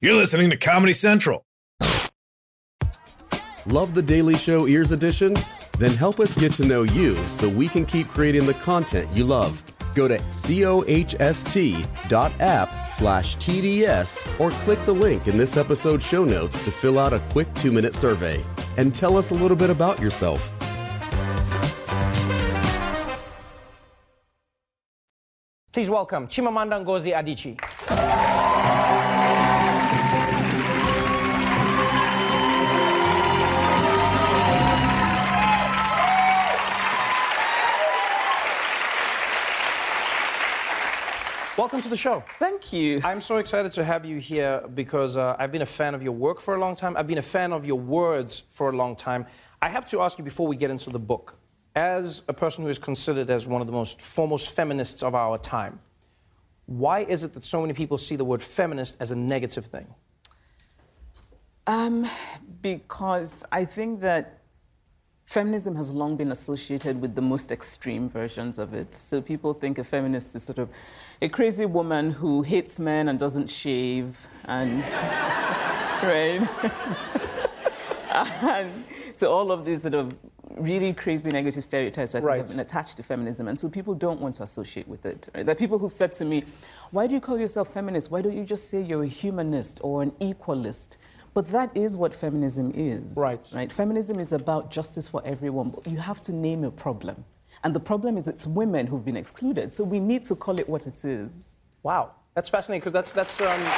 You're listening to Comedy Central. Love The Daily Show Ears Edition? Then help us get to know you so we can keep creating the content you love. Go to cohst.app/TDS or click the link in this episode's show notes to fill out a quick 2-minute survey. And tell us a little bit about yourself. Please welcome Chimamanda Ngozi Adichie. Welcome to the show. Thank you. I'm so excited to have you here because I've been a fan of your work for a long time. I've been a fan of your words for a long time. I have to ask you before we get into the book, as a person who is considered as one of the most foremost feminists of our time, why is it that so many people see the word feminist as a negative thing? Because I think that feminism has long been associated with the most extreme versions of it. So people think a feminist is sort of a crazy woman who hates men and doesn't shave, and right? And so all of these sort of really crazy negative stereotypes I think have been attached to feminism, and so people don't want to associate with it. Right? There are people who've said to me, why do you call yourself feminist? Why don't you just say you're a humanist or an equalist? But that is what feminism is. Right. Feminism is about justice for everyone, but you have to name a problem. And the problem is it's women who've been excluded, so we need to call it what it is. Wow, that's fascinating, because that's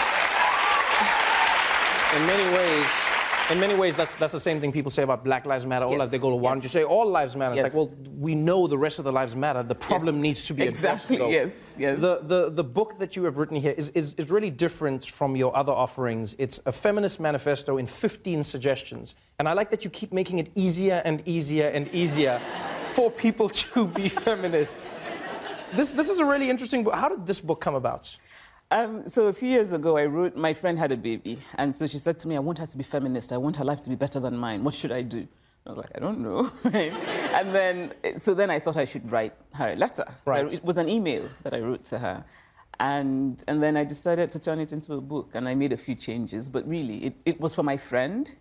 in many ways, that's the same thing people say about Black Lives Matter. All lives, they go, why don't you say all lives matter? It's like, well, we know the rest of the lives matter. The problem needs to be addressed. Exactly, yes. The book that you have written here is really different from your other offerings. It's a feminist manifesto in 15 suggestions. And I like that you keep making it easier and easier and easier for people to be feminists. This is a really interesting book. How did this book come about? So a few years ago, my friend had a baby, and so she said to me, I want her to be feminist. I want her life to be better than mine. What should I do? I was like, I don't know. And then I thought I should write her a letter. So it was an email that I wrote to her. And then I decided to turn it into a book, and I made a few changes. But really, it was for my friend.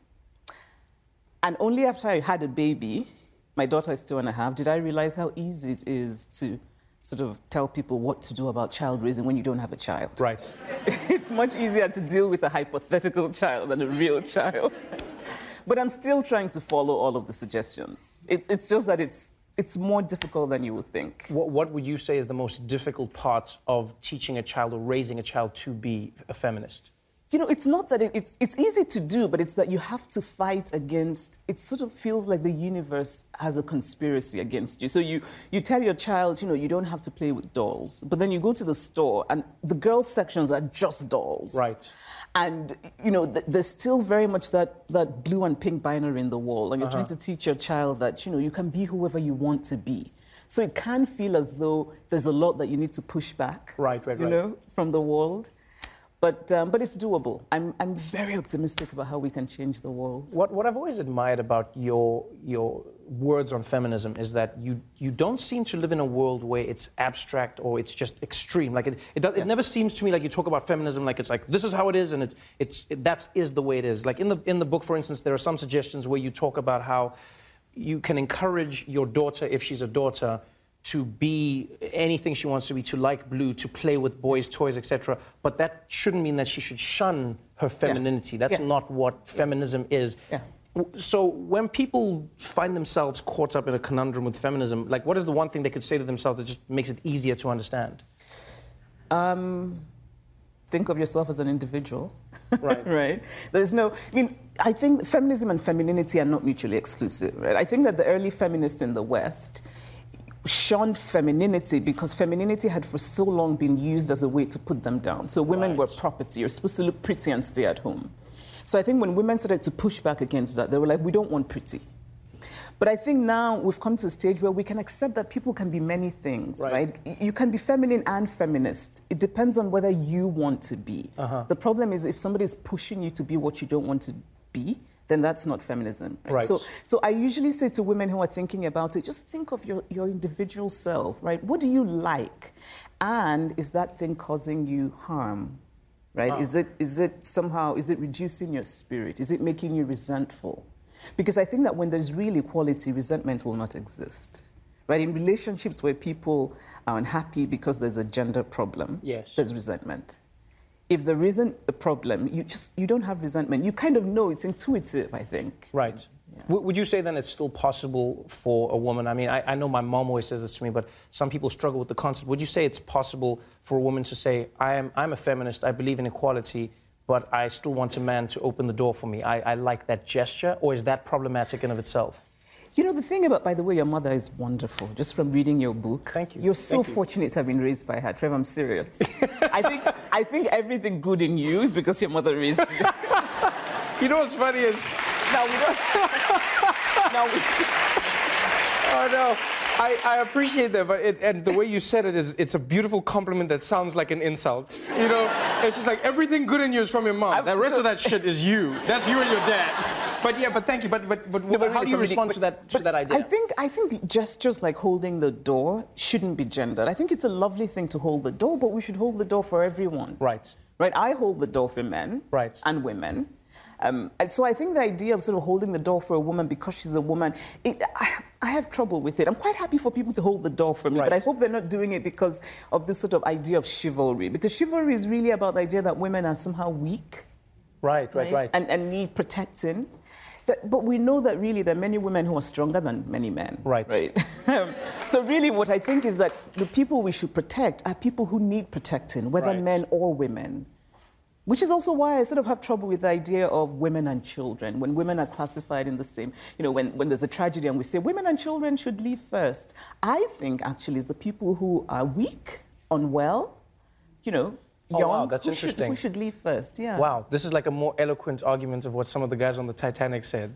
And only after I had a baby, my daughter is 2.5, did I realize how easy it is to sort of tell people what to do about child raising when you don't have a child. Right. It's much easier to deal with a hypothetical child than a real child. But I'm still trying to follow all of the suggestions. It's just that it's more difficult than you would think. What would you say is the most difficult part of teaching a child or raising a child to be a feminist? You know, it's not that it's easy to do, but it's that you have to fight against, it sort of feels like the universe has a conspiracy against you. So you tell your child, you know, you don't have to play with dolls, but then you go to the store and the girls' sections are just dolls. Right. And, you know, there's still very much that blue and pink binary in the wall, and you're trying to teach your child that, you know, you can be whoever you want to be. So it can feel as though there's a lot that you need to push back, you know, from the world. But it's doable. I'm very optimistic about how we can change the world. What I've always admired about your words on feminism is that you don't seem to live in a world where it's abstract or it's just extreme. Like it never seems to me like you talk about feminism like it's like this is how it is and that is the way it is. Like in the book, for instance, there are some suggestions where you talk about how you can encourage your daughter, if she's a daughter, to be anything she wants to be, to like blue, to play with boys' toys, etc. But that shouldn't mean that she should shun her femininity. That's not what feminism is. So when people find themselves caught up in a conundrum with feminism, like what is the one thing they could say to themselves that just makes it easier to understand? Think of yourself as an individual. Right? There's no, I mean, I think feminism and femininity are not mutually exclusive, right? I think that the early feminists in the West shunned femininity because femininity had for so long been used as a way to put them down. So women were property. You're supposed to look pretty and stay at home. So I think when women started to push back against that, they were like, we don't want pretty. But I think now we've come to a stage where we can accept that people can be many things, right? You can be feminine and feminist. It depends on whether you want to be. The problem is if somebody is pushing you to be what you don't want to be, then that's not feminism. Right? So I usually say to women who are thinking about it, just think of your individual self, right? What do you like? And is that thing causing you harm? right? Is it somehow, is it reducing your spirit? Is it making you resentful? Because I think that when there's real equality, resentment will not exist, right? In relationships where people are unhappy because there's a gender problem, yes, there's resentment. If there isn't a problem, you don't have resentment. You kind of know, it's intuitive, I think. Right. Yeah. Would you say then it's still possible for a woman? I mean, I know my mom always says this to me, but some people struggle with the concept. Would you say it's possible for a woman to say, I'm a feminist, I believe in equality, but I still want a man to open the door for me? I like that gesture, or is that problematic in of itself? You know, the thing about, by the way, your mother is wonderful, just from reading your book. Thank you. You're so fortunate to have been raised by her, Trevor, I'm serious. I think everything good in you is because your mother raised you. You know what's funny is... No, we don't... No, we... Oh, no. I appreciate that, but and the way you said it is, it's a beautiful compliment that sounds like an insult. You know, it's just like everything good in you is from your mom. The rest of that shit is you. That's you and your dad. But yeah, but thank you. But how do you respond to that idea? I think gestures like holding the door shouldn't be gendered. I think it's a lovely thing to hold the door, but we should hold the door for everyone. Right. Right. I hold the door for men. Right. And women. And so I think the idea of sort of holding the door for a woman because she's a woman, I have trouble with it. I'm quite happy for people to hold the door for me, right, but I hope they're not doing it because of this sort of idea of chivalry. Because chivalry is really about the idea that women are somehow weak. Right. And need protecting. But we know that really there are many women who are stronger than many men. Right. So really what I think is that the people we should protect are people who need protecting, whether men or women. Which is also why I sort of have trouble with the idea of women and children. When women are classified in the same, you know, when there's a tragedy and we say women and children should leave first. I think actually it's the people who are weak, unwell, you know, young, wow, that's interesting. Who should leave first, yeah. Wow, this is like a more eloquent argument of what some of the guys on the Titanic said.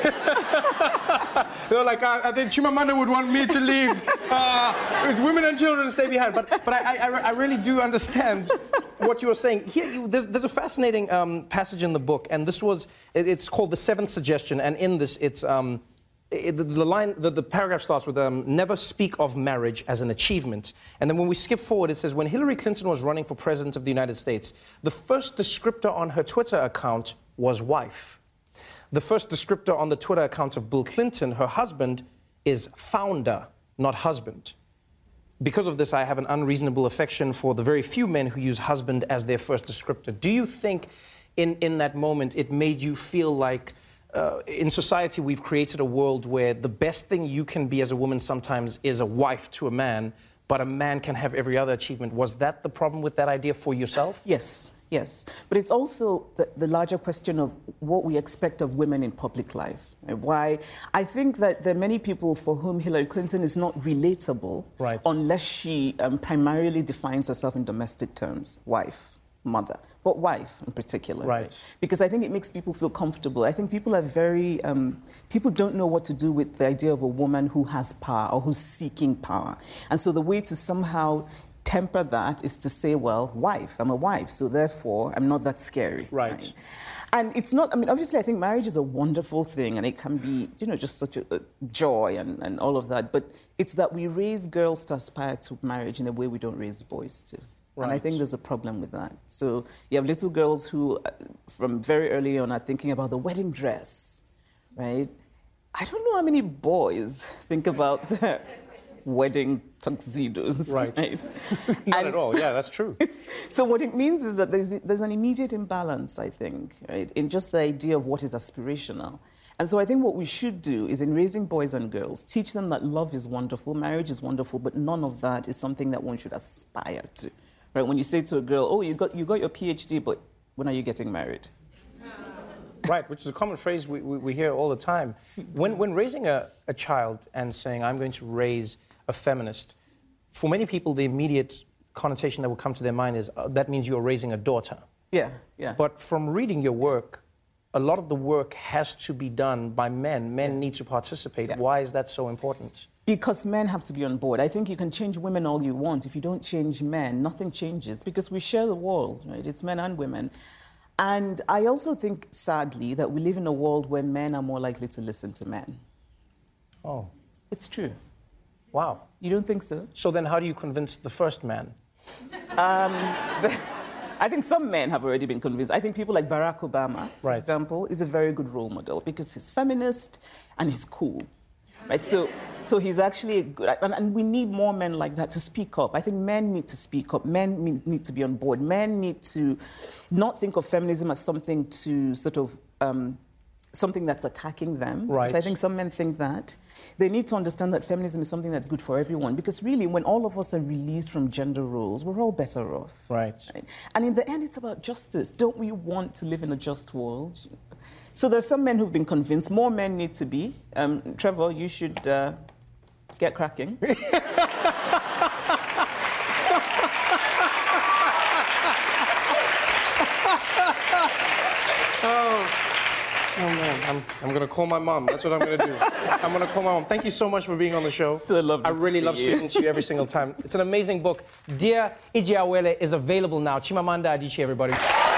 They were like, I think Chimamanda would want me to leave. Women and children stay behind. But I really do understand what you were saying. Here, there's a fascinating passage in the book, and it's called The Seventh Suggestion, and in this, it's... The paragraph starts with, never speak of marriage as an achievement. And then when we skip forward, it says, when Hillary Clinton was running for president of the United States, the first descriptor on her Twitter account was wife. The first descriptor on the Twitter account of Bill Clinton, her husband, is founder, not husband. Because of this, I have an unreasonable affection for the very few men who use husband as their first descriptor. Do you think in that moment it made you feel like in society, we've created a world where the best thing you can be as a woman sometimes is a wife to a man, but a man can have every other achievement? Was that the problem with that idea for yourself? Yes. But it's also the larger question of what we expect of women in public life. Why I think that there are many people for whom Hillary Clinton is not relatable unless she primarily defines herself in domestic terms, wife, mother. But wife in particular. Right. Because I think it makes people feel comfortable. I think people are very... people don't know what to do with the idea of a woman who has power or who's seeking power. And so the way to somehow temper that is to say, well, wife, I'm a wife, so therefore I'm not that scary. Right. And it's not... I mean, obviously, I think marriage is a wonderful thing and it can be, you know, just such a joy and all of that. But it's that we raise girls to aspire to marriage in a way we don't raise boys to. Right. And I think there's a problem with that. So you have little girls who, from very early on, are thinking about the wedding dress, right? I don't know how many boys think about their wedding tuxedos. Right. Not at all. Yeah, that's true. So what it means is that there's an immediate imbalance, I think, right, in just the idea of what is aspirational. And so I think what we should do is, in raising boys and girls, teach them that love is wonderful, marriage is wonderful, but none of that is something that one should aspire to. Right, when you say to a girl, oh, you got your PhD, but when are you getting married? Right, which is a common phrase we hear all the time. When raising a child and saying, I'm going to raise a feminist, for many people, the immediate connotation that will come to their mind is, that means you're raising a daughter. Yeah. But from reading your work, a lot of the work has to be done by men. Men need to participate. Yeah. Why is that so important? Because men have to be on board. I think you can change women all you want. If you don't change men, nothing changes, because we share the world, right? It's men and women. And I also think, sadly, that we live in a world where men are more likely to listen to men. Oh. It's true. Wow. You don't think so? So then how do you convince the first man? I think some men have already been convinced. I think people like Barack Obama, for Right. example, is a very good role model because he's feminist and he's cool. Right? So he's actually a good... And we need more men like that to speak up. I think men need to speak up. Men need to be on board. Men need to not think of feminism as something to sort of... something that's attacking them. Right. So I think some men think that. They need to understand that feminism is something that's good for everyone because really, when all of us are released from gender roles, we're all better off. Right. And in the end, it's about justice. Don't we want to live in a just world? So there's some men who've been convinced. More men need to be. Trevor, you should get cracking. Oh man, I'm gonna call my mom. That's what I'm gonna do. I'm gonna call my mom. Thank you so much for being on the show. So lovely I really to love see you. speaking to you every single time. It's an amazing book. Dear Ijeawele is available now. Chimamanda Adichie, everybody.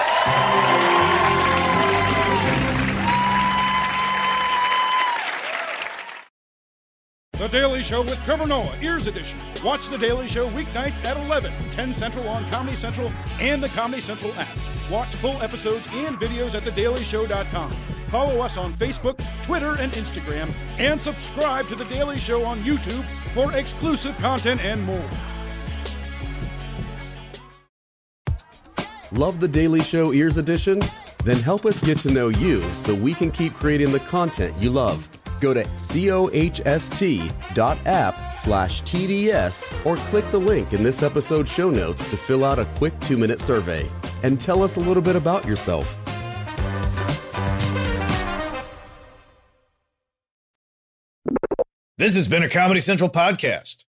The Daily Show with Trevor Noah, Ears Edition. Watch The Daily Show weeknights at 11, 10 Central on Comedy Central and the Comedy Central app. Watch full episodes and videos at thedailyshow.com. Follow us on Facebook, Twitter, and Instagram, and subscribe to The Daily Show on YouTube for exclusive content and more. Love The Daily Show Ears Edition? Then help us get to know you so we can keep creating the content you love. Go to cohst.app/TDS or click the link in this episode's show notes to fill out a quick 2-minute survey and tell us a little bit about yourself. This has been a Comedy Central podcast.